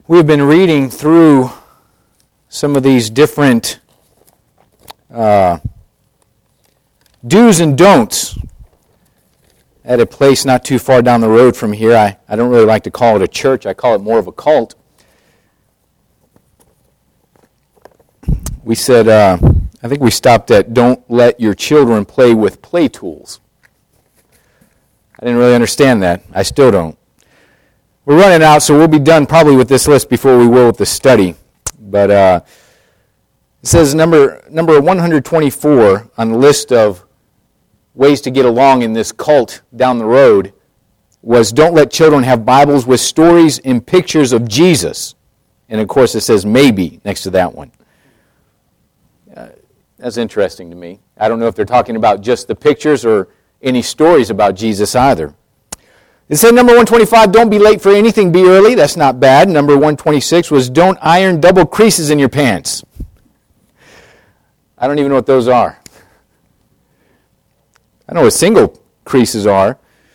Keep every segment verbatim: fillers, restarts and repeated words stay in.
We've been reading through some of these different uh, do's and don'ts at a place not too far down the road from here. I, I don't really like to call it a church. I call it more of a cult. We said, uh, I think we stopped at don't let your children play with play tools. I didn't really understand that. I still don't. We're running out, so we'll be done probably with this list before we will with the study. But uh, it says number number one hundred twenty-four on the list of ways to get along in this cult down the road was don't let children have Bibles with stories and pictures of Jesus. And of course it says maybe next to that one. Uh, that's interesting to me. I don't know if they're talking about just the pictures or any stories about Jesus either. It said number one twenty-five, don't be late for anything, be early. That's not bad. Number one twenty-six was don't iron double creases in your pants. I don't even know what those are. I know what single creases are.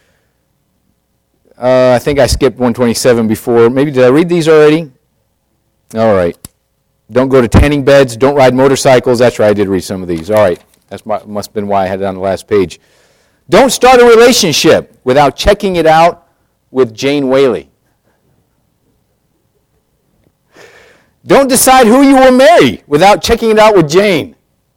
Uh, I think I skipped one twenty-seven before. Maybe did I read these already? All right. Don't go to tanning beds. Don't ride motorcycles. That's right, I did read some of these. All right. That must have been why I had it on the last page. Don't start a relationship without checking it out with Jane Whaley. Don't decide who you will marry without checking it out with Jane.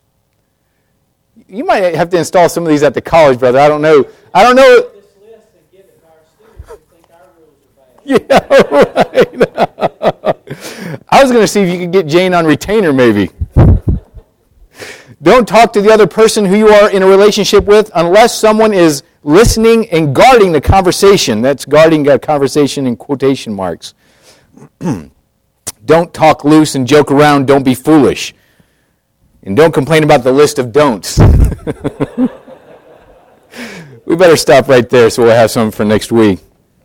You might have to install some of these at the college, brother. I don't know. I don't know. This list and give it to our students who think our rules are bad. Yeah, right. I was going to see if you could get Jane on retainer, maybe. Don't talk to the other person who you are in a relationship with unless someone is listening and guarding the conversation. That's guarding a conversation in quotation marks. Don't talk loose and joke around. Don't be foolish. And don't complain about the list of don'ts. We better stop right there so we'll have some for next week.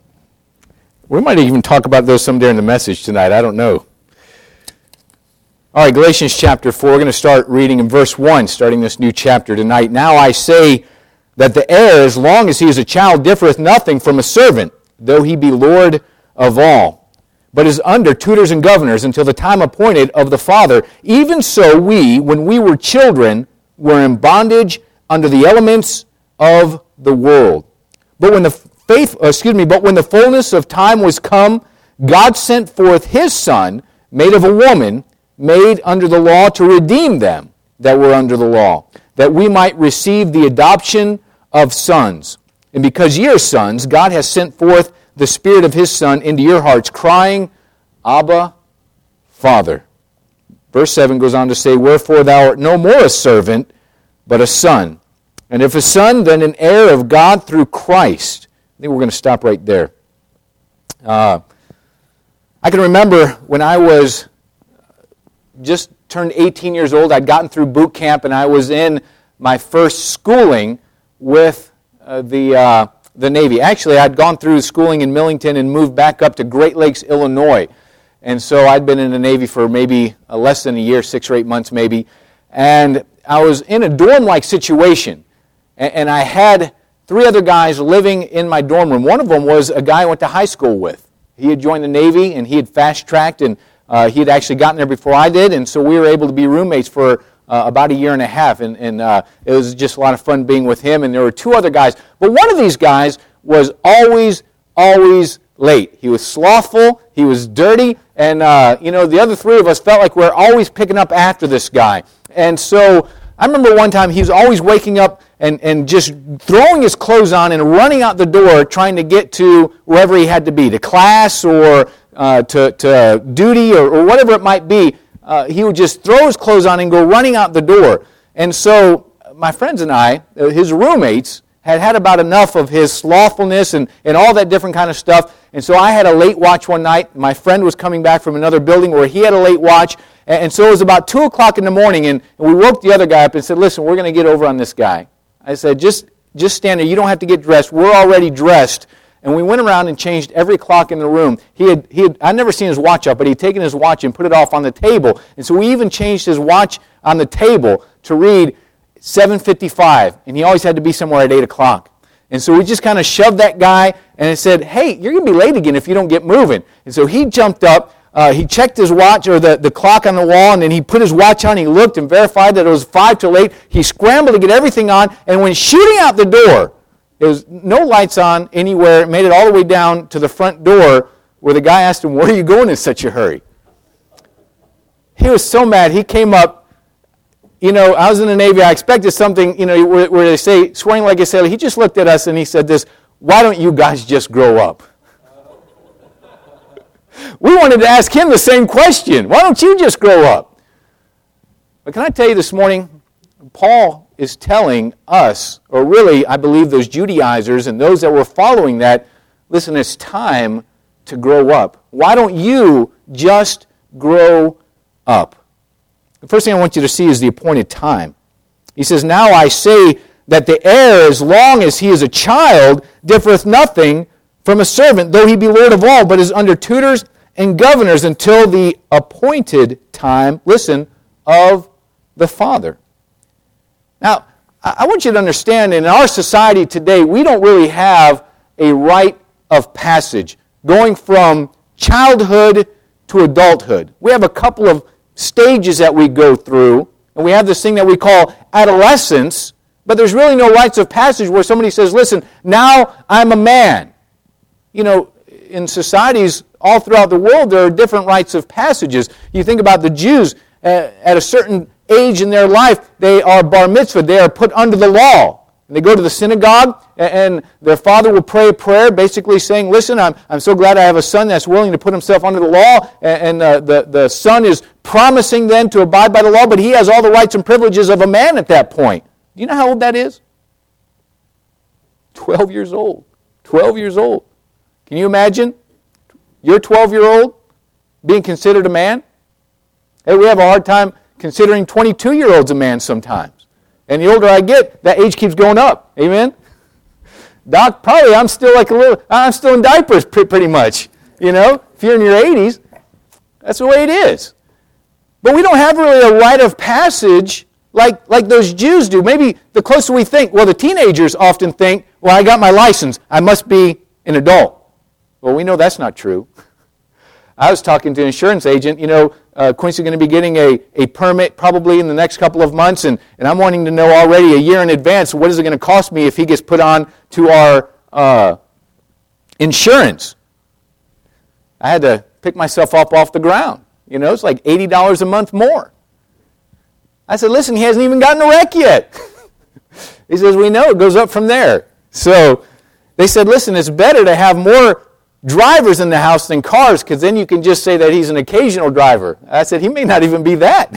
We might even talk about those some during the message tonight. I don't know. All right, Galatians chapter four. We're going to start reading in verse one, starting this new chapter tonight. Now I say that the heir, as long as he is a child, differeth nothing from a servant, though he be Lord of all, but is under tutors and governors until the time appointed of the Father. Even so we, when we were children, were in bondage under the elements of the world. But when the faith, excuse me, but when the fullness of time was come, God sent forth his Son, made of a woman, made under the law, to redeem them that were under the law, that we might receive the adoption of sons. And because ye are sons, God has sent forth the Spirit of his Son into your hearts, crying, Abba, Father. Verse seven goes on to say, wherefore thou art no more a servant, but a son. And if a son, then an heir of God through Christ. I think we're going to stop right there. Uh, I can remember when I was just turned eighteen years old. I'd gotten through boot camp, and I was in my first schooling with uh, the uh, the Navy. Actually, I'd gone through schooling in Millington and moved back up to Great Lakes, Illinois. And so I'd been in the Navy for maybe uh, less than a year, six or eight months maybe. And I was in a dorm-like situation. And, and I had three other guys living in my dorm room. One of them was a guy I went to high school with. He had joined the Navy, and he had fast-tracked, and Uh, he had actually gotten there before I did, and so we were able to be roommates for uh, about a year and a half, and, and uh, it was just a lot of fun being with him, and there were two other guys. But one of these guys was always, always late. He was slothful, he was dirty, and uh, you know, the other three of us felt like we were always picking up after this guy. And so I remember one time he was always waking up and, and just throwing his clothes on and running out the door trying to get to wherever he had to be, to class or uh, to, to duty or, or whatever it might be. Uh, he would just throw his clothes on and go running out the door. And so my friends and I, his roommates, had had about enough of his slothfulness and, and all that different kind of stuff. And so I had a late watch one night. My friend was coming back from another building where he had a late watch. And so it was about two o'clock in the morning, and we woke the other guy up and said, listen, we're going to get over on this guy. I said, just, just stand there. You don't have to get dressed. We're already dressed. And we went around and changed every clock in the room. He had, he had, I'd never seen his watch up, but he'd taken his watch and put it off on the table. And so we even changed his watch on the table to read seven fifty-five, and he always had to be somewhere at eight o'clock. And so we just kind of shoved that guy, and it said, hey, you're going to be late again if you don't get moving. And so he jumped up, uh, he checked his watch or the, the clock on the wall, and then he put his watch on. He looked and verified that it was five till eight. He scrambled to get everything on, and when shooting out the door, there was no lights on anywhere. It made it all the way down to the front door, where the guy asked him, "Where are you going in such a hurry?" He was so mad. He came up. You know, I was in the Navy. I expected something, you know, where, where they say, swearing like a sailor. He just looked at us and he said this, "Why don't you guys just grow up?" We wanted to ask him the same question. Why don't you just grow up? But can I tell you this morning, Paul is telling us, or really, I believe those Judaizers and those that were following that, listen, it's time to grow up. Why don't you just grow up? The first thing I want you to see is the appointed time. He says, "Now I say that the heir, as long as he is a child, differeth nothing from a servant, though he be Lord of all, but is under tutors and governors until the appointed time," listen, "of the Father." Now, I want you to understand, in our society today, we don't really have a rite of passage going from childhood to adulthood. We have a couple of stages that we go through, and we have this thing that we call adolescence, but there's really no rites of passage where somebody says, "Listen, now I'm a man." You know, in societies all throughout the world, there are different rites of passages. You think about the Jews, uh, at a certain age in their life, they are bar mitzvah, they are put under the law. And they go to the synagogue, and their father will pray a prayer basically saying, "Listen, I'm, I'm so glad I have a son that's willing to put himself under the law," and, and uh, the, the son is promising then to abide by the law, but he has all the rights and privileges of a man at that point. Do you know how old that is? twelve years old. twelve years old. Can you imagine your twelve-year-old being considered a man? Hey, we have a hard time considering twenty-two-year-olds a man sometimes. And the older I get, that age keeps going up. Amen? Doc, probably I'm still like a little, I'm still in diapers pretty much. You know, if you're in your eighties, that's the way it is. But we don't have really a rite of passage like, like those Jews do. Maybe the closer we think, well, the teenagers often think, "Well, I got my license, I must be an adult." Well, we know that's not true. I was talking to an insurance agent. You know, uh, Quincy's going to be getting a, a permit probably in the next couple of months, and, and I'm wanting to know already a year in advance, what is it going to cost me if he gets put on to our uh, insurance? I had to pick myself up off the ground. You know, it's like eighty dollars a month more. I said, "Listen, he hasn't even gotten a wreck yet." He says, "We know, it goes up from there." So they said, "Listen, it's better to have more drivers in the house than cars, because then you can just say that he's an occasional driver." I said, "He may not even be that."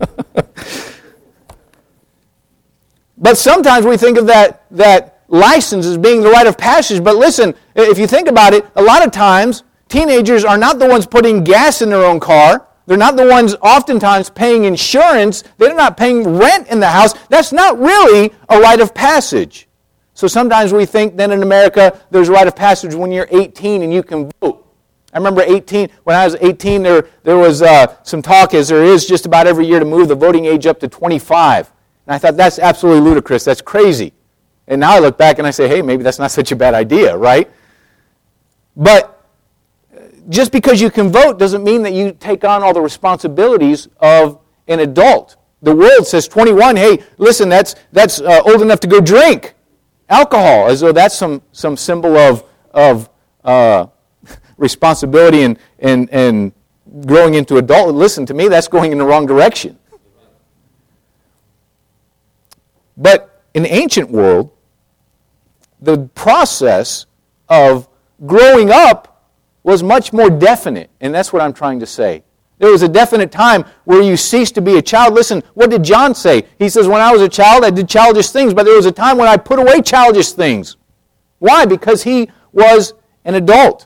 But sometimes we think of that, that license as being the rite of passage. But listen, if you think about it, a lot of times teenagers are not the ones putting gas in their own car. They're not the ones oftentimes paying insurance. They're not paying rent in the house. That's not really a rite of passage. So sometimes we think that in America there's a rite of passage when you're eighteen and you can vote. I remember eighteen, when I was eighteen, there, there was uh, some talk, as there is just about every year, to move the voting age up to twenty-five. And I thought, that's absolutely ludicrous. That's crazy. And now I look back and I say, hey, maybe that's not such a bad idea, right? But just because you can vote doesn't mean that you take on all the responsibilities of an adult. The world says twenty-one, hey, listen, that's, that's uh, old enough to go drink alcohol, as though that's some, some symbol of, of uh, responsibility and, and, and growing into adult. Listen, to me, that's going in the wrong direction. But in the ancient world, the process of growing up was much more definite, and that's what I'm trying to say. There was a definite time where you ceased to be a child. Listen, what did John say? He says, when I was a child, I did childish things, but there was a time when I put away childish things. Why? Because he was an adult.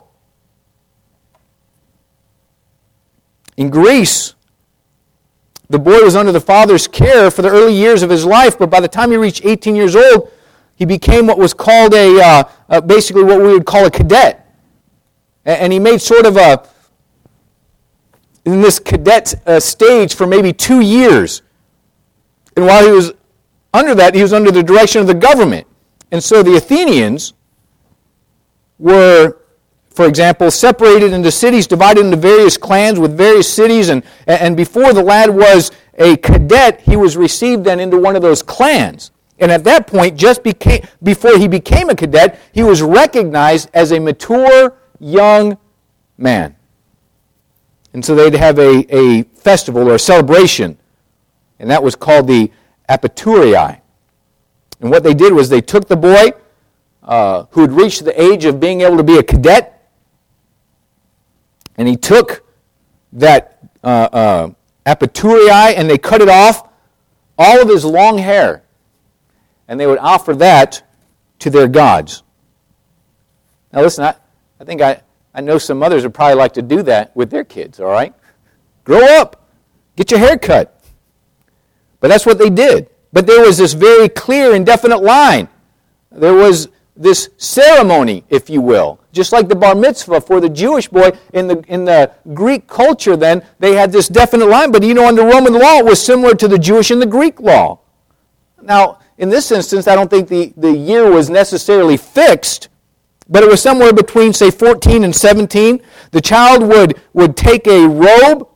In Greece, the boy was under the father's care for the early years of his life, but by the time he reached eighteen years old, he became what was called a, uh, uh, basically what we would call a cadet. And he made sort of a, in this cadet uh, stage for maybe two years. And while he was under that, he was under the direction of the government. And so the Athenians were for example, separated into cities, divided into various clans with various cities, and, and before the lad was a cadet, he was received then into one of those clans. And at that point, just became, before he became a cadet, he was recognized as a mature young man. And so they'd have a, a festival or a celebration, and that was called the Apaturii. And what they did was they took the boy uh, who had reached the age of being able to be a cadet, and he took that uh, uh, Apaturii and they cut it off, all of his long hair, and they would offer that to their gods. Now listen, I, I think I, I know some mothers would probably like to do that with their kids, all right? Grow up. Get your hair cut. But that's what they did. But there was this very clear and definite line. There was this ceremony, if you will. Just like the bar mitzvah for the Jewish boy, in the in the Greek culture then, they had this definite line. But you know, under Roman law, it was similar to the Jewish and the Greek law. Now, in this instance, I don't think the, the year was necessarily fixed, but it was somewhere between, say, fourteen and seventeen. The child would, would take a robe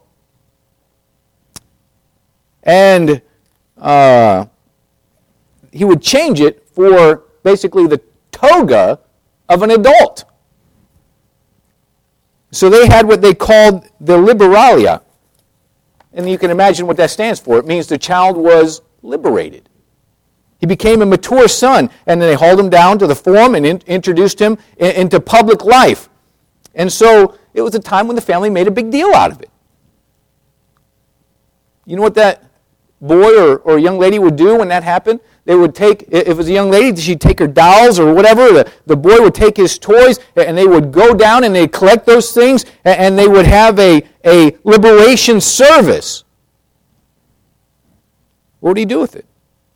and uh, he would change it for basically the toga of an adult. So they had what they called the liberalia. And you can imagine what that stands for. It means the child was liberated. He became a mature son, and then they hauled him down to the forum and in, introduced him in, into public life. And so it was a time when the family made a big deal out of it. You know what that boy or, or young lady would do when that happened? They would take, if it was a young lady, she'd take her dolls or whatever. The, the boy would take his toys, and they would go down and they'd collect those things, and they would have a, a liberation service. What would he do with it?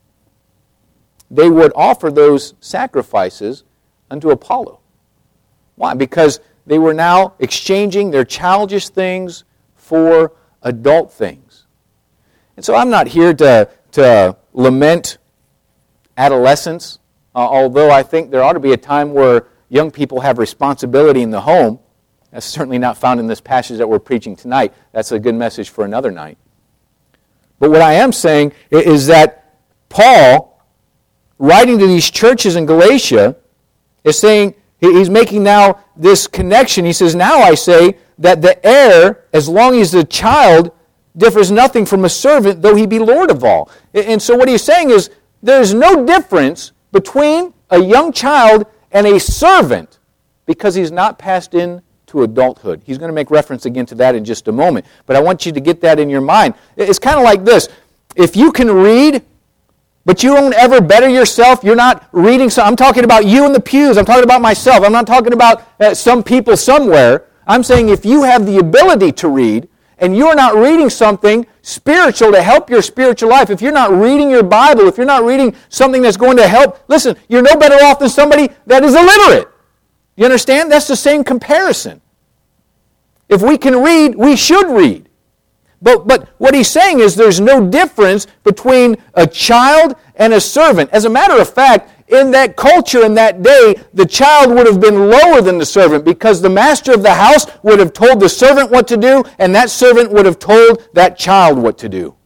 They would offer those sacrifices unto Apollo. Why? Because they were now exchanging their childish things for adult things. And so I'm not here to, to lament adolescence, uh, although I think there ought to be a time where young people have responsibility in the home. That's certainly not found in this passage that we're preaching tonight. That's a good message for another night. But what I am saying is that Paul, writing to these churches in Galatia, is saying, he's making now this connection. He says, now I say that the heir, as long as the child, differs nothing from a servant, though he be Lord of all. And so what he's saying is, there's no difference between a young child and a servant because he's not passed into adulthood. He's going to make reference again to that in just a moment. But I want you to get that in your mind. It's kind of like this. If you can read, but you don't ever better yourself, you're not reading. So I'm talking about you in the pews. I'm talking about myself. I'm not talking about uh, some people somewhere. I'm saying if you have the ability to read, and you're not reading something spiritual to help your spiritual life, if you're not reading your Bible, if you're not reading something that's going to help, listen, you're no better off than somebody that is illiterate. You understand? That's the same comparison. If we can read, we should read. But, but what he's saying is there's no difference between a child and a servant. As a matter of fact, in that culture, in that day, the child would have been lower than the servant because the master of the house would have told the servant what to do, and that servant would have told that child what to do.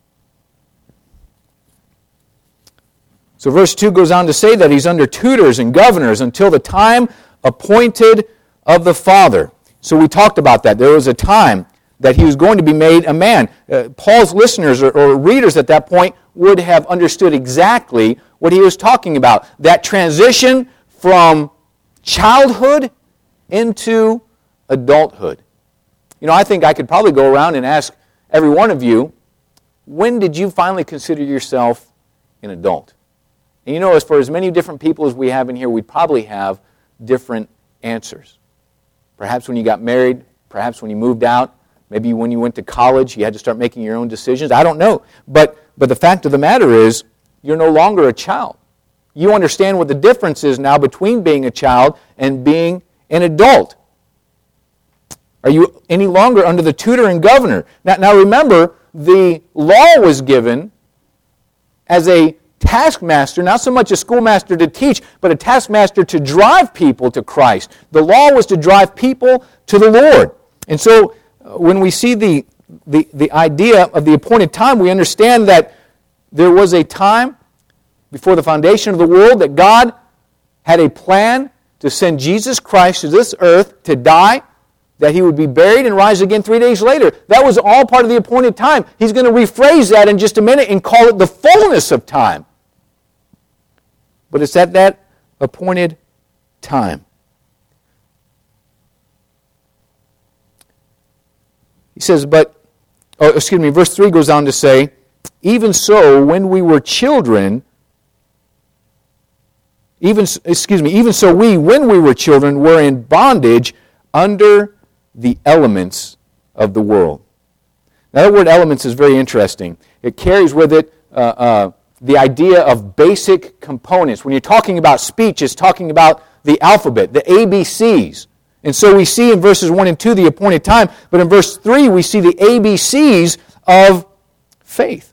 So verse two goes on to say that he's under tutors and governors until the time appointed of the father. So we talked about that. There was a time that he was going to be made a man. Uh, Paul's listeners or, or readers at that point would have understood exactly what he was talking about. That transition from childhood into adulthood. You know, I think I could probably go around and ask every one of you, when did you finally consider yourself an adult? And you know, as for as many different people as we have in here, we'd probably have different answers. Perhaps when you got married, perhaps when you moved out, maybe when you went to college, you had to start making your own decisions. I don't know. But, but the fact of the matter is, you're no longer a child. You understand what the difference is now between being a child and being an adult. Are you any longer under the tutor and governor? Now, now remember, the law was given as a taskmaster, not so much a schoolmaster to teach, but a taskmaster to drive people to Christ. The law was to drive people to the Lord. And so uh, when we see the, the, the idea of the appointed time, we understand that there was a time before the foundation of the world that God had a plan to send Jesus Christ to this earth to die, that He would be buried and rise again three days later. That was all part of the appointed time. He's going to rephrase that in just a minute and call it the fullness of time. But it's at that appointed time. He says, but, oh, excuse me, verse three goes on to say, even so, when we were children, even, excuse me, even so we, when we were children, were in bondage under the elements of the world. Now, that word elements is very interesting. It carries with it uh, uh, the idea of basic components. When you're talking about speech, it's talking about the alphabet, the A B Cs. And so we see in verses one and two the appointed time, but in verse three we see the A B Cs of faith.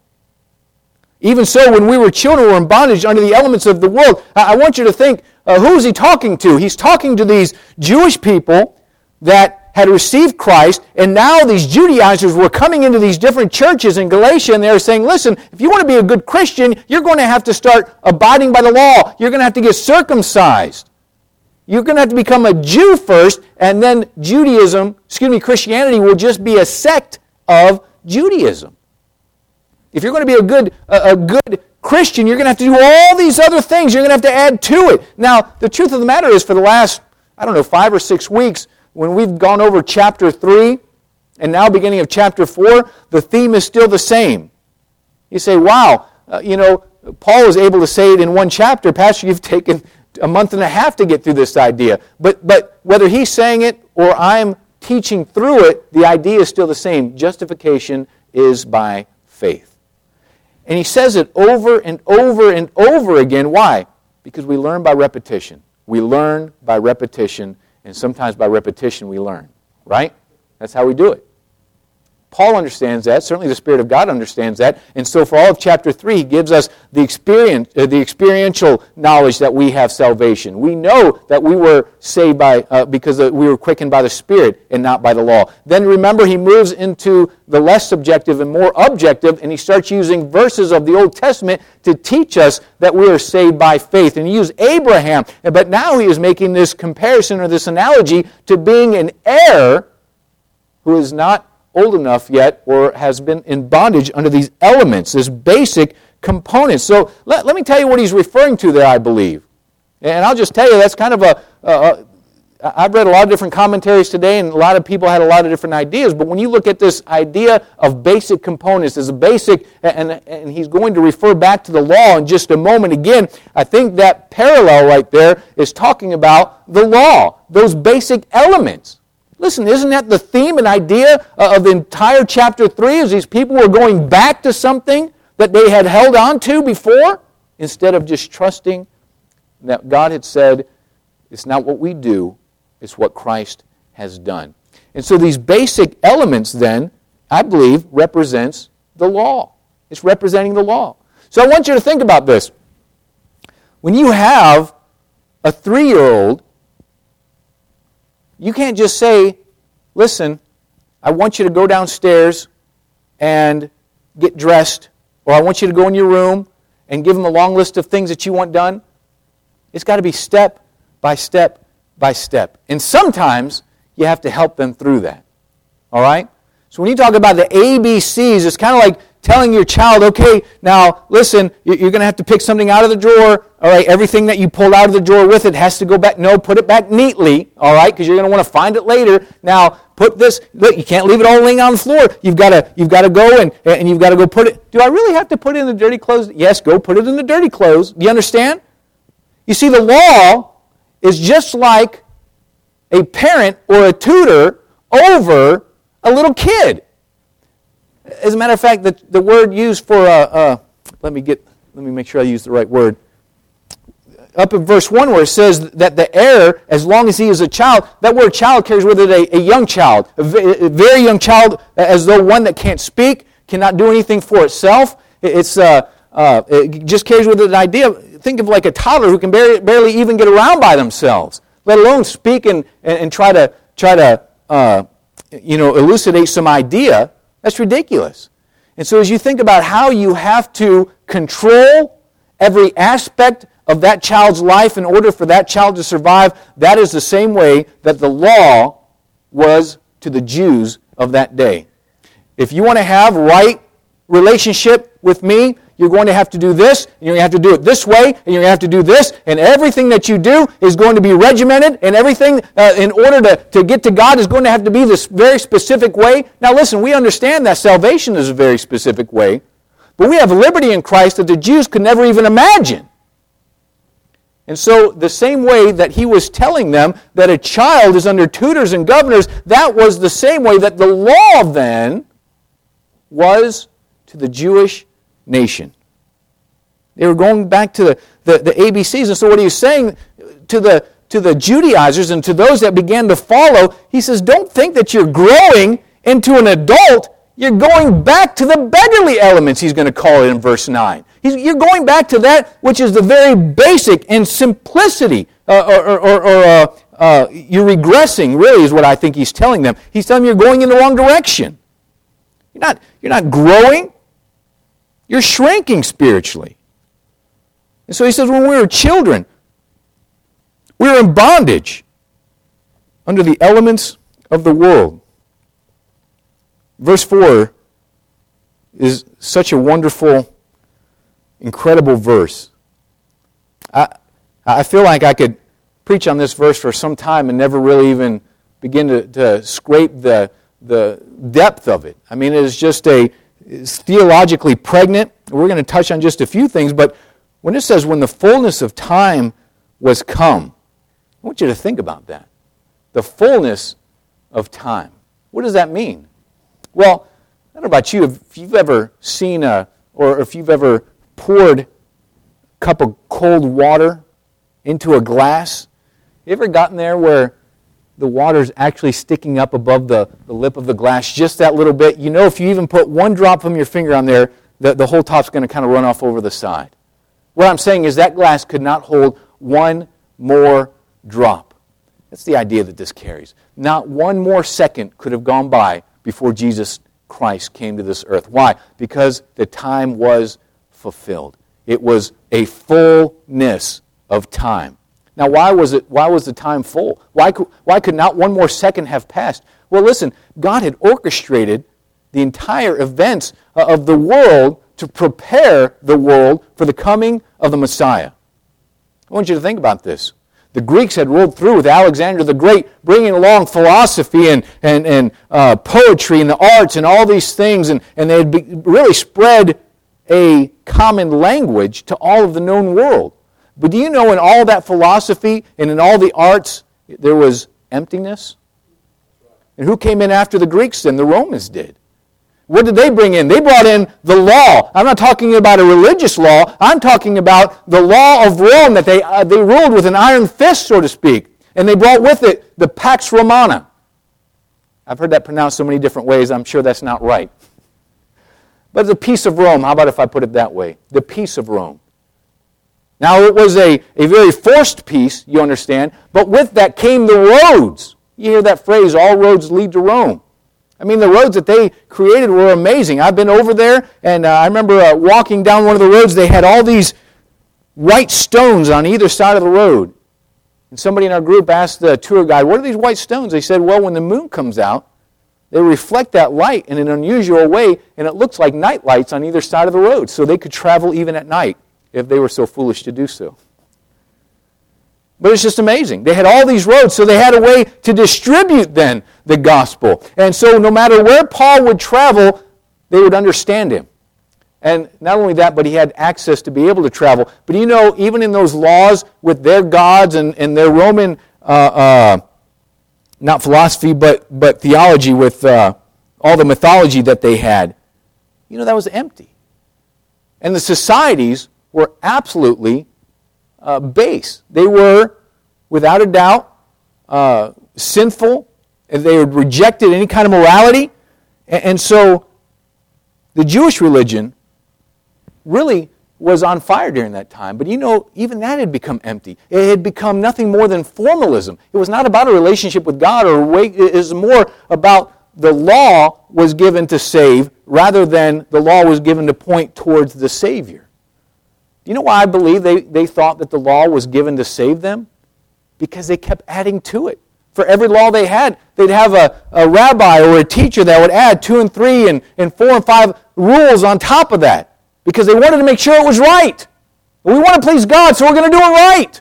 Even so, when we were children, we were in bondage under the elements of the world. I want you to think, uh, who is he talking to? He's talking to these Jewish people that had received Christ, and now these Judaizers were coming into these different churches in Galatia, and they were saying, listen, if you want to be a good Christian, you're going to have to start abiding by the law. You're going to have to get circumcised. You're going to have to become a Jew first, and then Judaism, excuse me, Christianity will just be a sect of Judaism. If you're going to be a good, a, a good Christian, you're going to have to do all these other things. You're going to have to add to it. Now, the truth of the matter is, for the last, I don't know, five or six weeks, when we've gone over chapter three, and now beginning of chapter four, the theme is still the same. You say, wow, uh, you know, Paul was able to say it in one chapter. Pastor, you've taken a month and a half to get through this idea. But, but whether he's saying it or I'm teaching through it, the idea is still the same. Justification is by faith. And he says it over and over and over again. Why? Because we learn by repetition. We learn by repetition. And sometimes by repetition we learn, right? That's how we do it. Paul understands that. Certainly the Spirit of God understands that. And so for all of chapter three, he gives us the experience, uh, the experiential knowledge that we have salvation. We know that we were saved by uh, because uh, we were quickened by the Spirit and not by the law. Then remember, he moves into the less subjective and more objective, and he starts using verses of the Old Testament to teach us that we are saved by faith. And he used Abraham, but now he is making this comparison or this analogy to being an heir who is not old enough yet or has been in bondage under these elements, this basic components. So let, let me tell you what he's referring to there, I believe. And I'll just tell you, that's kind of a, a, a I've read a lot of different commentaries today, and a lot of people had a lot of different ideas, but when you look at this idea of basic components as a basic, and, and he's going to refer back to the law in just a moment again, I think that parallel right there is talking about the law, those basic elements. Listen, isn't that the theme and idea of the entire chapter three, is these people were going back to something that they had held on to before, instead of just trusting that God had said, it's not what we do, it's what Christ has done. And so these basic elements then, I believe, represents the law. It's representing the law. So I want you to think about this. When you have a three-year-old, you can't just say, listen, I want you to go downstairs and get dressed, or I want you to go in your room and give them a long list of things that you want done. It's got to be step by step by step. And sometimes you have to help them through that. All right? So when you talk about the A B Cs, it's kind of like telling your child, okay, now listen, you're going to have to pick something out of the drawer. All right, everything that you pulled out of the drawer with it has to go back. No, put it back neatly, all right, because you're going to want to find it later. Now, put this, look, you can't leave it all laying on the floor. You've got to you've got to go and, and you've got to go put it. Do I really have to put it in the dirty clothes? Yes, go put it in the dirty clothes. Do you understand? You see, the law is just like a parent or a tutor over a little kid. As a matter of fact, the, the word used for, uh, uh, let me get, let me make sure I use the right word. Up in verse one where it says that the heir, as long as he is a child, that word child carries with it a, a young child, a, v- a very young child, as though one that can't speak, cannot do anything for itself. It's uh, uh, uh, it just carries with it an idea. Think of like a toddler who can barely, barely even get around by themselves, let alone speak and, and, and try to, try to uh, you know, elucidate some idea. That's ridiculous. And so as you think about how you have to control every aspect of that child's life in order for that child to survive, that is the same way that the law was to the Jews of that day. If you want to have right relationship with me, you're going to have to do this, and you're going to have to do it this way, and you're going to have to do this, and everything that you do is going to be regimented, and everything uh, in order to, to get to God is going to have to be this very specific way. Now listen, we understand that salvation is a very specific way, but we have liberty in Christ that the Jews could never even imagine. And so the same way that he was telling them that a child is under tutors and governors, that was the same way that the law then was to the Jewish nation. They were going back to the, the, the A B Cs. And so what he was saying to the, to the Judaizers and to those that began to follow, he says, don't think that you're growing into an adult. You're going back to the beggarly elements, he's going to call it in verse nine. He's, you're going back to that which is the very basic and simplicity. Uh, or or, or uh, uh, you're regressing, really, is what I think he's telling them. He's telling them you're going in the wrong direction. You're not, you're not growing. You're shrinking spiritually. And so he says, when we were children, we were in bondage under the elements of the world. Verse four is such a wonderful, incredible verse. I, I feel like I could preach on this verse for some time and never really even begin to, to scrape the, the depth of it. I mean, it is just a It's theologically pregnant. We're going to touch on just a few things, but when it says, when the fullness of time was come, I want you to think about that. The fullness of time. What does that mean? Well, I don't know about you, if you've ever seen a, or if you've ever poured a cup of cold water into a glass, you ever gotten there where the water's actually sticking up above the, the lip of the glass just that little bit? You know, if you even put one drop from your finger on there, the, the whole top's going to kind of run off over the side. What I'm saying is that glass could not hold one more drop. That's the idea that this carries. Not one more second could have gone by before Jesus Christ came to this earth. Why? Because the time was fulfilled. It was a fullness of time. Now, why was it? Why was the time full? Why could, why could not one more second have passed? Well, listen, God had orchestrated the entire events of the world to prepare the world for the coming of the Messiah. I want you to think about this. The Greeks had rolled through with Alexander the Great, bringing along philosophy and, and, and uh, poetry and the arts and all these things, and, and they had be, really spread a common language to all of the known world. But do you know in all that philosophy and in all the arts, there was emptiness? And who came in after the Greeks then? The Romans did. What did they bring in? They brought in the law. I'm not talking about a religious law. I'm talking about the law of Rome that they, uh, they ruled with an iron fist, so to speak. And they brought with it the Pax Romana. I've heard that pronounced so many different ways, I'm sure that's not right. But the peace of Rome, how about if I put it that way? The peace of Rome. Now, it was a, a very forced peace, you understand, but with that came the roads. You hear that phrase, all roads lead to Rome. I mean, the roads that they created were amazing. I've been over there, and uh, I remember uh, walking down one of the roads. They had all these white stones on either side of the road. And somebody in our group asked the tour guide, what are these white stones? They said, well, when the moon comes out, they reflect that light in an unusual way, and it looks like night lights on either side of the road, so they could travel even at night if they were so foolish to do so. But it's just amazing. They had all these roads, so they had a way to distribute then the gospel. And so no matter where Paul would travel, they would understand him. And not only that, but he had access to be able to travel. But you know, even in those laws with their gods and, and their Roman, uh, uh, not philosophy, but, but theology with uh, all the mythology that they had, you know, that was empty. And the societies were absolutely Uh, base. They were, without a doubt, uh, sinful, and they had rejected any kind of morality. And, and so the Jewish religion really was on fire during that time. But you know, even that had become empty. It had become nothing more than formalism. It was not about a relationship with God, or a way, it was more about the law was given to save rather than the law was given to point towards the Savior. Do you know why I believe they, they thought that the law was given to save them? Because they kept adding to it. For every law they had, they'd have a, a rabbi or a teacher that would add two and three and, and four and five rules on top of that, because they wanted to make sure it was right. We want to please God, so we're going to do it right.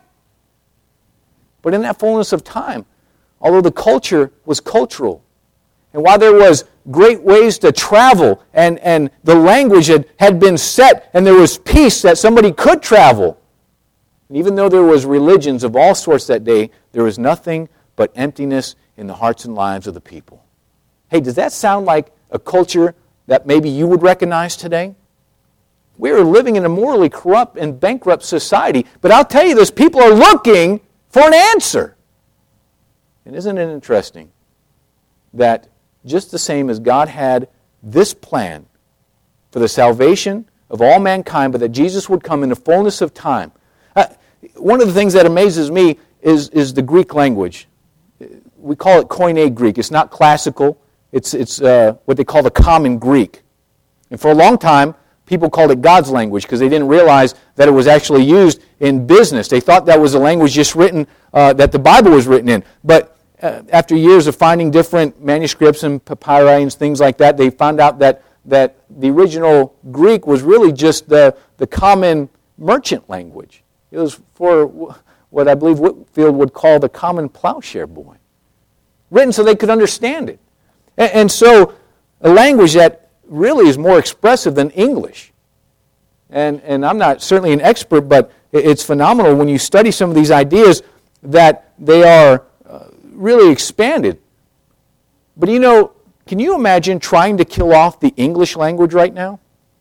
But in that fullness of time, although the culture was cultural, and while there was great ways to travel, and, and the language had, had been set, and there was peace that somebody could travel, and even though there was religions of all sorts that day, there was nothing but emptiness in the hearts and lives of the people. Hey, does that sound like a culture that maybe you would recognize today? We are living in a morally corrupt and bankrupt society, but I'll tell you this, people are looking for an answer. And isn't it interesting that just the same as God had this plan for the salvation of all mankind, but that Jesus would come in the fullness of time. Uh, one of the things that amazes me is, is the Greek language. We call it Koine Greek. It's not classical. It's, it's uh, what they call the common Greek. And for a long time, people called it God's language because they didn't realize that it was actually used in business. They thought that was a language just written, uh, that the Bible was written in. But uh, after years of finding different manuscripts and papyri and things like that, they found out that, that the original Greek was really just the, the common merchant language. It was for what I believe Whitefield would call the common plowshare boy. Written so they could understand it. And, and so a language that really is more expressive than English. And, and I'm not certainly an expert, but it's phenomenal when you study some of these ideas that they are uh, really expanded. But you know, can you imagine trying to kill off the English language right now?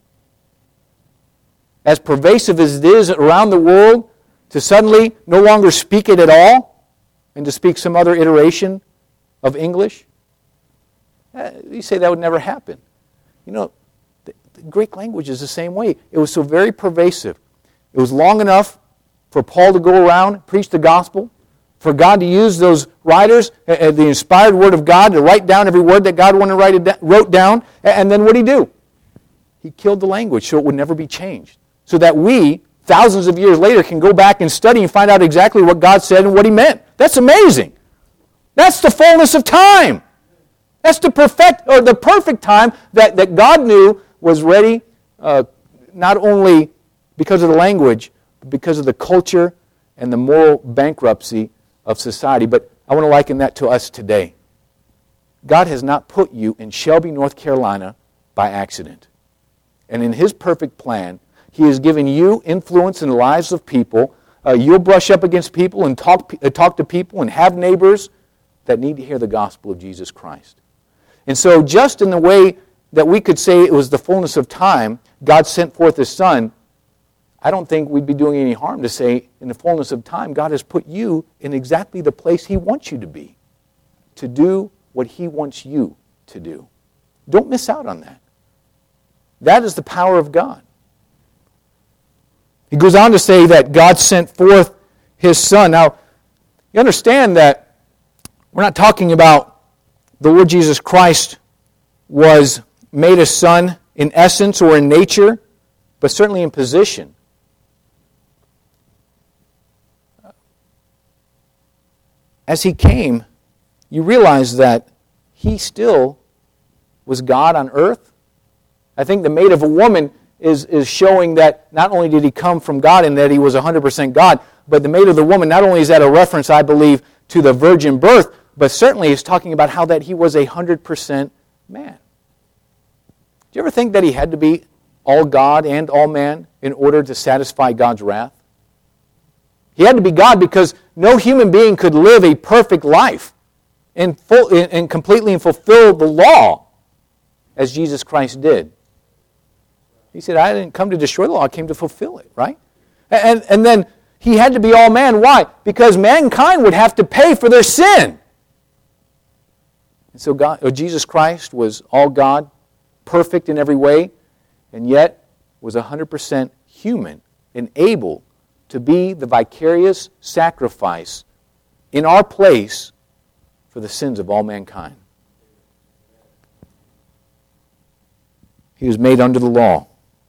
As pervasive as it is around the world, to suddenly no longer speak it at all and to speak some other iteration of English? Uh, you say that would never happen. You know, the, the Greek language is the same way. It was so very pervasive. It was long enough for Paul to go around, preach the gospel, for God to use those writers, uh, the inspired word of God, to write down every word that God wanted to write it da- wrote down. And then what did he do? He killed the language so it would never be changed. So that we, thousands of years later, can go back and study and find out exactly what God said and what he meant. That's amazing. That's the fullness of time. That's the perfect or the perfect time that, that God knew was ready, uh, not only because of the language, but because of the culture and the moral bankruptcy of society. But I want to liken that to us today. God has not put you in Shelby, North Carolina by accident. And in his perfect plan, he has given you influence in the lives of people. Uh, you'll brush up against people and talk, uh, talk to people and have neighbors that need to hear the gospel of Jesus Christ. And so just in the way that we could say it was the fullness of time, God sent forth his Son, I don't think we'd be doing any harm to say in the fullness of time, God has put you in exactly the place he wants you to be, to do what he wants you to do. Don't miss out on that. That is the power of God. He goes on to say that God sent forth his Son. Now, you understand that we're not talking about the Lord Jesus Christ was made a son in essence or in nature, but certainly in position. As he came, you realize that he still was God on earth. I think the maid of a woman is, is showing that not only did he come from God and that he was one hundred percent God, but the maid of the woman, not only is that a reference, I believe, to the virgin birth, but certainly is talking about how that he was a one hundred percent man. Do you ever think that he had to be all God and all man in order to satisfy God's wrath? He had to be God because no human being could live a perfect life and, full, and completely and fulfill the law as Jesus Christ did. He said, I didn't come to destroy the law, I came to fulfill it, right? And, and then he had to be all man. Why? Because mankind would have to pay for their sin. And so God, or Jesus Christ was all God, perfect in every way, and yet was one hundred percent human and able to be the vicarious sacrifice in our place for the sins of all mankind. He was made under the law.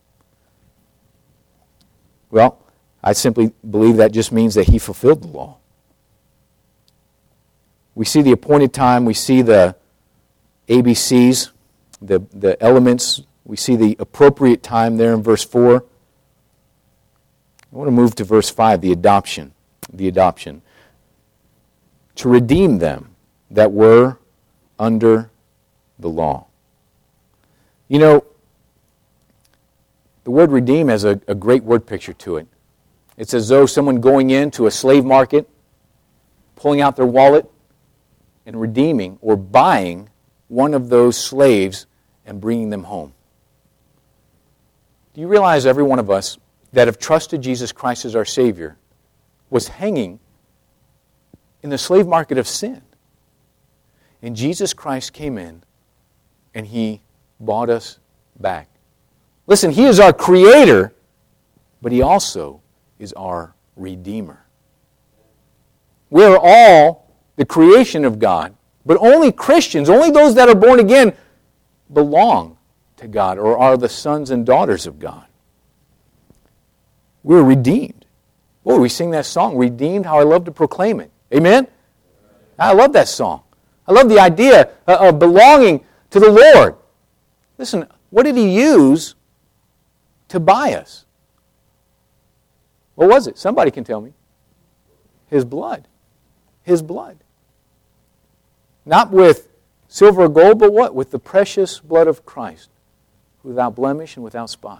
Well, I simply believe that just means that he fulfilled the law. We see the appointed time, we see the A B Cs, the, the elements, we see the appropriate time there in verse four. I want to move to verse five, the adoption. The adoption. To redeem them that were under the law. You know, the word redeem has a, a great word picture to it. It's as though someone going into a slave market, pulling out their wallet, and redeeming or buying one of those slaves and bringing them home. Do you realize every one of us that have trusted Jesus Christ as our Savior was hanging in the slave market of sin? And Jesus Christ came in and He bought us back. Listen, He is our Creator, but He also is our Redeemer. We're all the creation of God, but only Christians, only those that are born again, belong to God or are the sons and daughters of God. We're redeemed. Boy, we sing that song, Redeemed, how I love to proclaim it. Amen? I love that song. I love the idea of belonging to the Lord. Listen, what did He use to buy us? What was it? Somebody can tell me. His blood. His blood. Not with silver or gold, but what? With the precious blood of Christ, without blemish and without spot.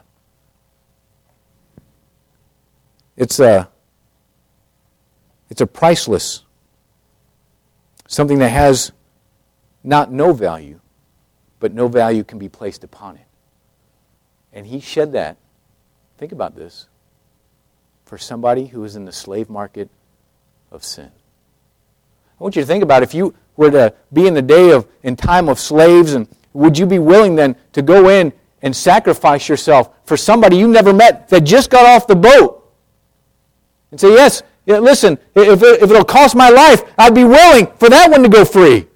It's a, it's a priceless, something that has not no value, but no value can be placed upon it. And He shed that, think about this, for somebody who is in the slave market of sin. I want you to think about if you were to be in the day of, in time of slaves, and would you be willing then to go in and sacrifice yourself for somebody you never met that just got off the boat? And say, yes, yeah, listen, if, it, if it'll cost my life, I'd be willing for that one to go free.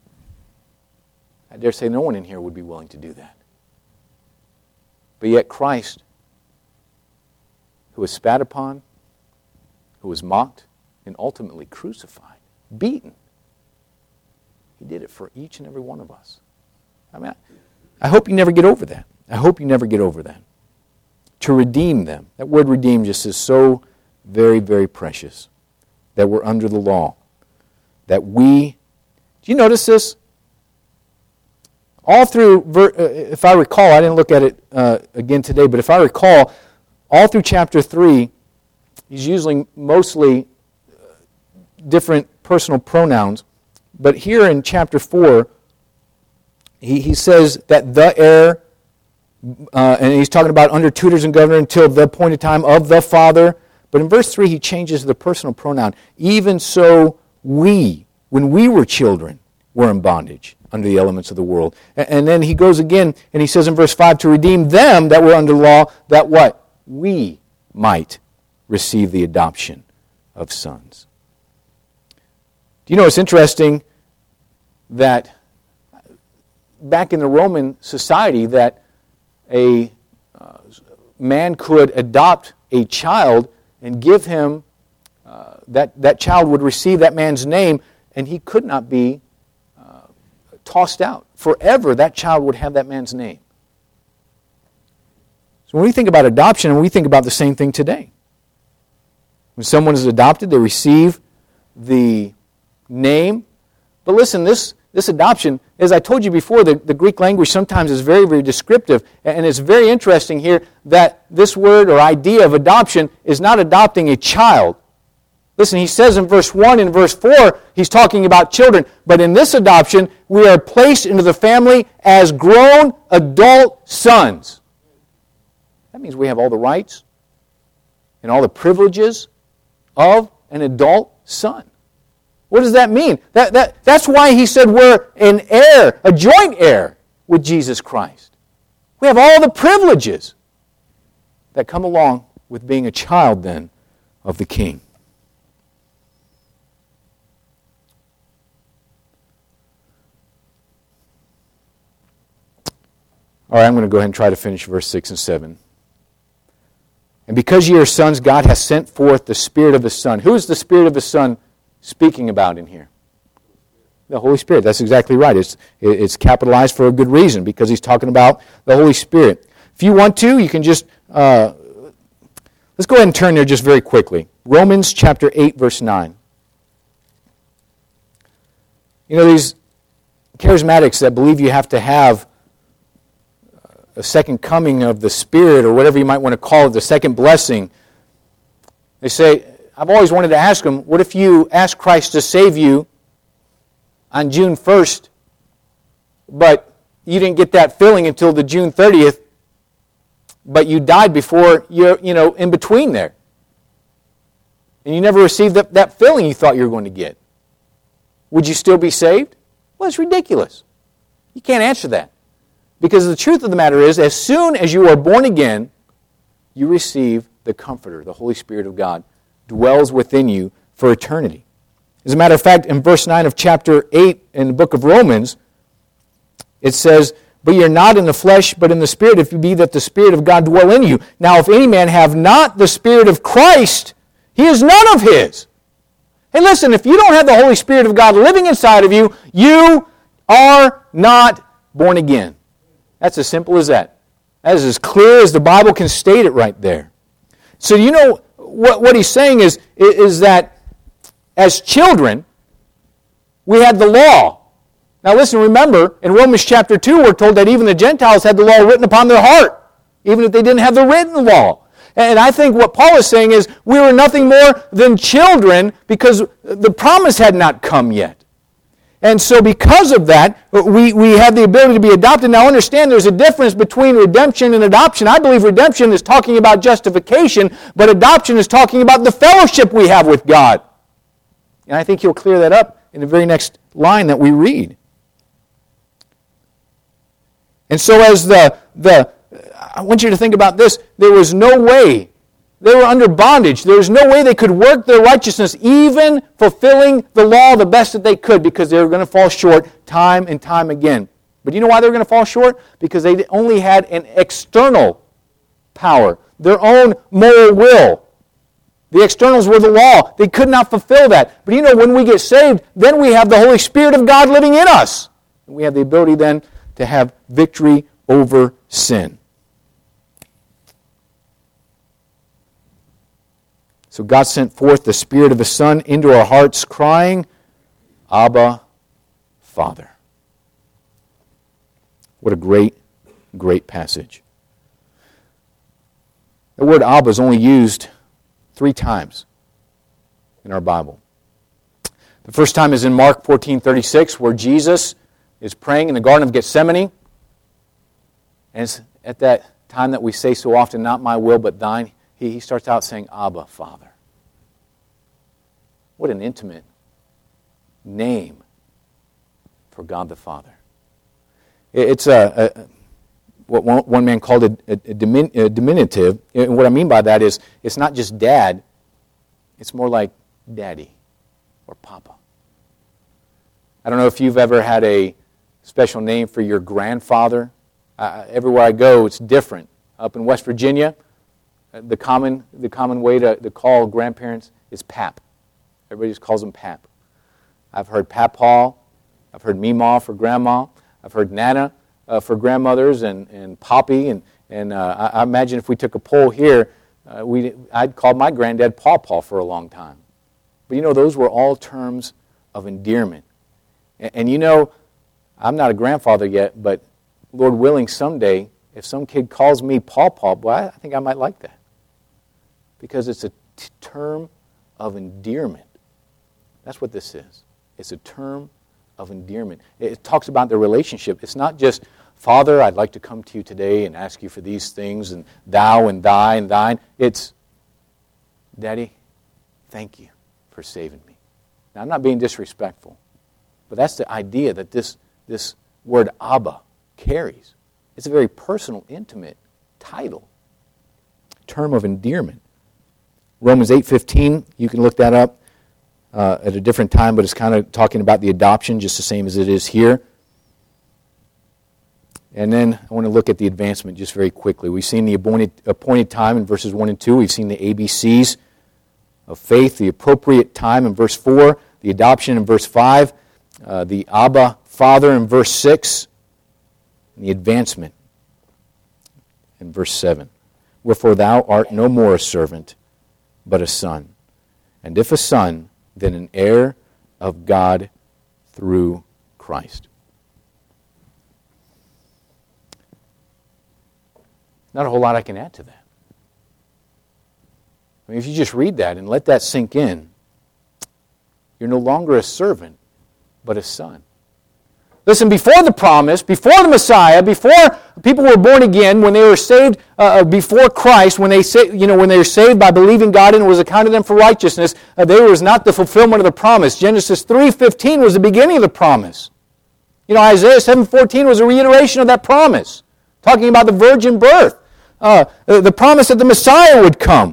I dare say no one in here would be willing to do that. But yet Christ, who was spat upon, who was mocked, and ultimately crucified, beaten, He did it for each and every one of us. I mean, I, I hope you never get over that. I hope you never get over that. To redeem them. That word redeem just is so very, very precious. That we're under the law. That we... Do you notice this? All through, if I recall, I didn't look at it uh, again today, but if I recall, all through chapter three, he's using mostly different personal pronouns. But here in chapter four, he, he says that the heir, uh, and he's talking about under tutors and governor until the appointed time of the Father. But in verse three, he changes the personal pronoun. Even so we, when we were children, were in bondage under the elements of the world. And, and then he goes again, and he says in verse five, to redeem them that were under law, that what? We might receive the adoption of sons. Do you know, it's interesting that back in the Roman society that a uh, man could adopt a child and give him, uh, that, that child would receive that man's name, and he could not be uh, tossed out. Forever, that child would have that man's name. So when we think about adoption, we think about the same thing today. When someone is adopted, they receive the name. But listen, this, this adoption, as I told you before, the, the Greek language sometimes is very, very descriptive. And it's very interesting here that this word or idea of adoption is not adopting a child. Listen, he says in verse one and verse four, he's talking about children. But in this adoption, we are placed into the family as grown adult sons. That means we have all the rights and all the privileges of an adult son. What does that mean? That, that, that's why he said we're an heir, a joint heir with Jesus Christ. We have all the privileges. that come along with being a child then of the King. All right, I'm going to go ahead and try to finish verse six and seven. And because ye are sons, God hath sent forth the Spirit of the Son. Who is the Spirit of the Son speaking about in here? The Holy Spirit. That's exactly right. It's, it's capitalized for a good reason, because he's talking about the Holy Spirit. If you want to, you can just, uh, let's go ahead and turn there just very quickly. Romans chapter eight, verse nine. You know, these charismatics that believe you have to have a second coming of the Spirit, or whatever you might want to call it, the second blessing, they say, I've always wanted to ask them, what if you ask Christ to save you on June first, but you didn't get that filling until the June thirtieth, but you died before, you're, you know, in between there. And you never received that, that filling you thought you were going to get. Would you still be saved? Well, it's ridiculous. You can't answer that. Because the truth of the matter is, as soon as you are born again, you receive the Comforter, the Holy Spirit of God, dwells within you for eternity. As a matter of fact, in verse nine of chapter eight in the book of Romans, it says, but ye are not in the flesh, but in the Spirit, if it be that the Spirit of God dwell in you. Now, if any man have not the Spirit of Christ, he is none of his. Hey, listen, if you don't have the Holy Spirit of God living inside of you, you are not born again. That's as simple as that. That is as clear as the Bible can state it right there. So you know what, what he's saying is, is that as children, we had the law. Now listen, remember, in Romans chapter two, we're told that even the Gentiles had the law written upon their heart, even if they didn't have the written law. And I think what Paul is saying is, we were nothing more than children because the promise had not come yet. And so because of that, we, we have the ability to be adopted. Now understand there's a difference between redemption and adoption. I believe redemption is talking about justification, but adoption is talking about the fellowship we have with God. And I think he'll clear that up in the very next line that we read. And so as the, the I want you to think about this, there was no way. They were under bondage. There was no way they could work their righteousness, even fulfilling the law the best that they could, because they were going to fall short time and time again. But you know why they were going to fall short? Because they only had an external power, their own moral will. The externals were the law. They could not fulfill that. But you know, when we get saved, then we have the Holy Spirit of God living in us. And we have the ability then to have victory over sin. So God sent forth the Spirit of the Son into our hearts, crying, Abba, Father. What a great, great passage. The word Abba is only used three times in our Bible. The first time is in Mark fourteen thirty-six, where Jesus is praying in the Garden of Gethsemane. And it's at that time that we say so often, not my will, but thine. He starts out saying, Abba, Father. What an intimate name for God the Father. It's a, a what one man called a, a, a, dimin, a diminutive. And what I mean by that is, it's not just dad, it's more like daddy or papa. I don't know if you've ever had a special name for your grandfather. Uh, everywhere I go, it's different. Up in West Virginia, The common, the common way to, to call grandparents is Pap. Everybody just calls them Pap. I've heard Papaw. I've heard Meemaw for grandma. I've heard Nana uh, for grandmothers and, and Poppy. And, and uh, I, I imagine if we took a poll here, uh, we I'd call my granddad Pawpaw for a long time. But you know, those were all terms of endearment. And, and you know, I'm not a grandfather yet, but Lord willing, someday, if some kid calls me Pawpaw, boy, I think I might like that. Because it's a t- term of endearment. That's what this is. It's a term of endearment. It, it talks about the relationship. It's not just, Father, I'd like to come to you today and ask you for these things, and thou and thy and thine. It's, Daddy, thank you for saving me. Now, I'm not being disrespectful, but that's the idea that this, this word Abba carries. It's a very personal, intimate title. term of endearment. Romans eight fifteen, you can look that up uh, at a different time, but it's kind of talking about the adoption, just the same as it is here. And then I want to look at the advancement just very quickly. We've seen the appointed, appointed time in verses one and two. We've seen the A B Cs of faith, the appropriate time in verse four, the adoption in verse five, uh, the Abba Father in verse six, and the advancement in verse seven. Wherefore thou art no more a servant, but a son. And if a son, then an heir of God through Christ. Not a whole lot I can add to that. I mean, if you just read that and let that sink in, you're no longer a servant, but a son. Listen, before the promise, before the Messiah, before people were born again, when they were saved uh, before Christ, when they say, you know, when they were saved by believing God and it was accounted them for righteousness, uh, there was not the fulfillment of the promise. Genesis three fifteen was the beginning of the promise. You know, Isaiah seven fourteen was a reiteration of that promise, talking about the virgin birth, uh, the promise that the Messiah would come.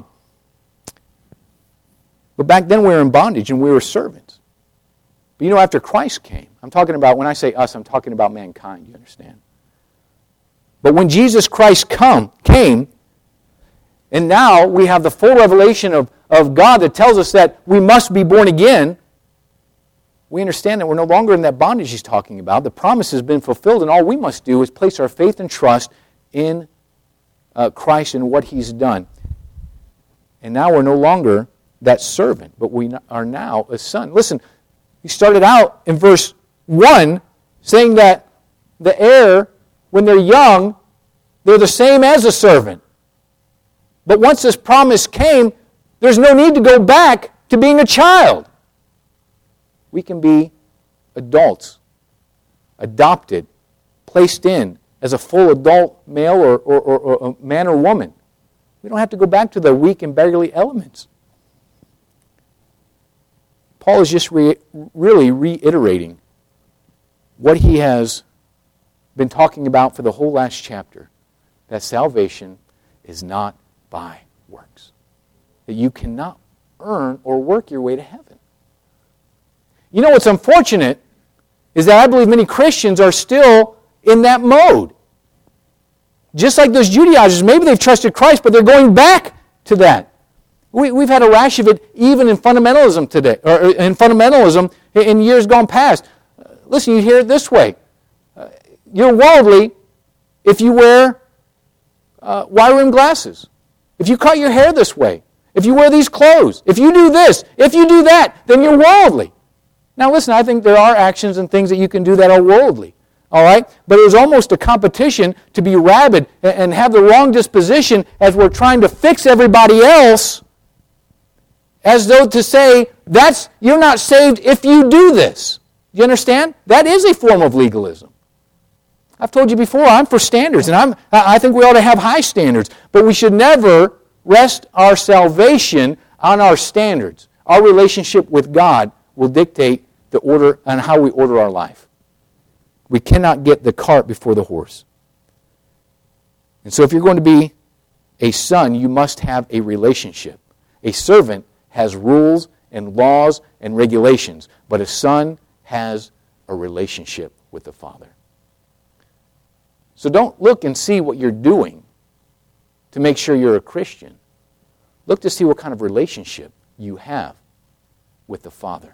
But back then we were in bondage and we were servants. But you know, after Christ came, I'm talking about, when I say us, I'm talking about mankind, you understand? But when Jesus Christ come, came, and now we have the full revelation of, of God that tells us that we must be born again, we understand that we're no longer in that bondage He's talking about. The promise has been fulfilled, and all we must do is place our faith and trust in uh, Christ and what He's done. And now we're no longer that servant, but we are now a son. Listen, he started out in verse one saying that the heir, when they're young, they're the same as a servant. But once this promise came, there's no need to go back to being a child. We can be adults, adopted, placed in as a full adult male or, or, or, or a man or woman. We don't have to go back to the weak and beggarly elements. Paul is just re- really reiterating what he has been talking about for the whole last chapter, that salvation is not by works, that you cannot earn or work your way to heaven. You know what's unfortunate is that I believe many Christians are still in that mode. Just like those Judaizers, maybe they've trusted Christ, but they're going back to that. We, we've had a rash of it even in fundamentalism today, or in fundamentalism in years gone past. Listen, you hear it this way. Uh, you're worldly if you wear uh, wire-rimmed glasses, if you cut your hair this way, if you wear these clothes, if you do this, if you do that, then you're worldly. Now listen, I think there are actions and things that you can do that are worldly. All right? But it was almost a competition to be rabid and have the wrong disposition as we're trying to fix everybody else, as though to say, that's you're not saved if you do this. You understand? That is a form of legalism. I've told you before, I'm for standards, and I'm, I think we ought to have high standards, but we should never rest our salvation on our standards. Our relationship with God will dictate the order and how we order our life. We cannot get the cart before the horse. And so if you're going to be a son, you must have a relationship. A servant has rules and laws and regulations, but a son has a relationship with the Father. So don't look and see what you're doing to make sure you're a Christian. Look to see what kind of relationship you have with the Father.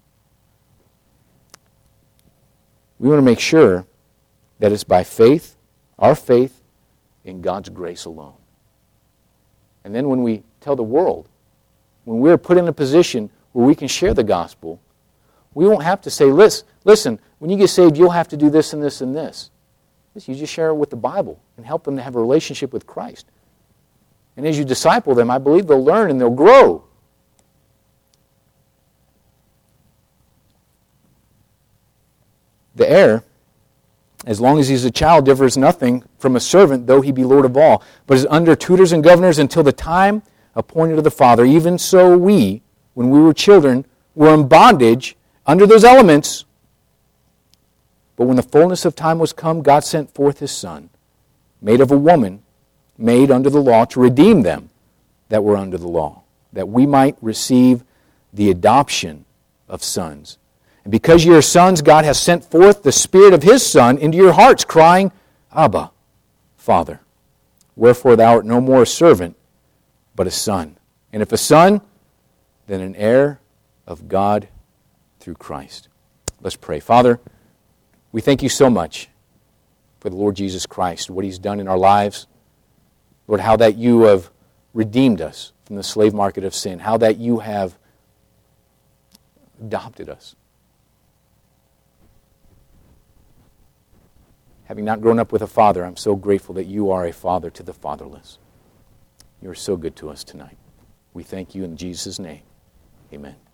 We want to make sure that it's by faith, our faith, in God's grace alone. And then when we tell the world, when we're put in a position where we can share the gospel, we won't have to say, listen, listen, when you get saved, you'll have to do this and this and this. You just share it with the Bible and help them to have a relationship with Christ. And as you disciple them, I believe they'll learn and they'll grow. The heir, as long as he's a child, differs nothing from a servant, though he be Lord of all, but is under tutors and governors until the time appointed of the Father. Even so we, when we were children, were in bondage under those elements. But when the fullness of time was come, God sent forth His Son, made of a woman, made under the law, to redeem them that were under the law, that we might receive the adoption of sons. And because you are sons, God has sent forth the Spirit of His Son into your hearts, crying, Abba, Father. Wherefore thou art no more a servant, but a son. And if a son, then an heir of God through Christ. Let's pray. Father, we thank you so much for the Lord Jesus Christ, what He's done in our lives. Lord, how that you have redeemed us from the slave market of sin, how that you have adopted us. Having not grown up with a father, I'm so grateful that you are a father to the fatherless. You are so good to us tonight. We thank you in Jesus' name. Amen.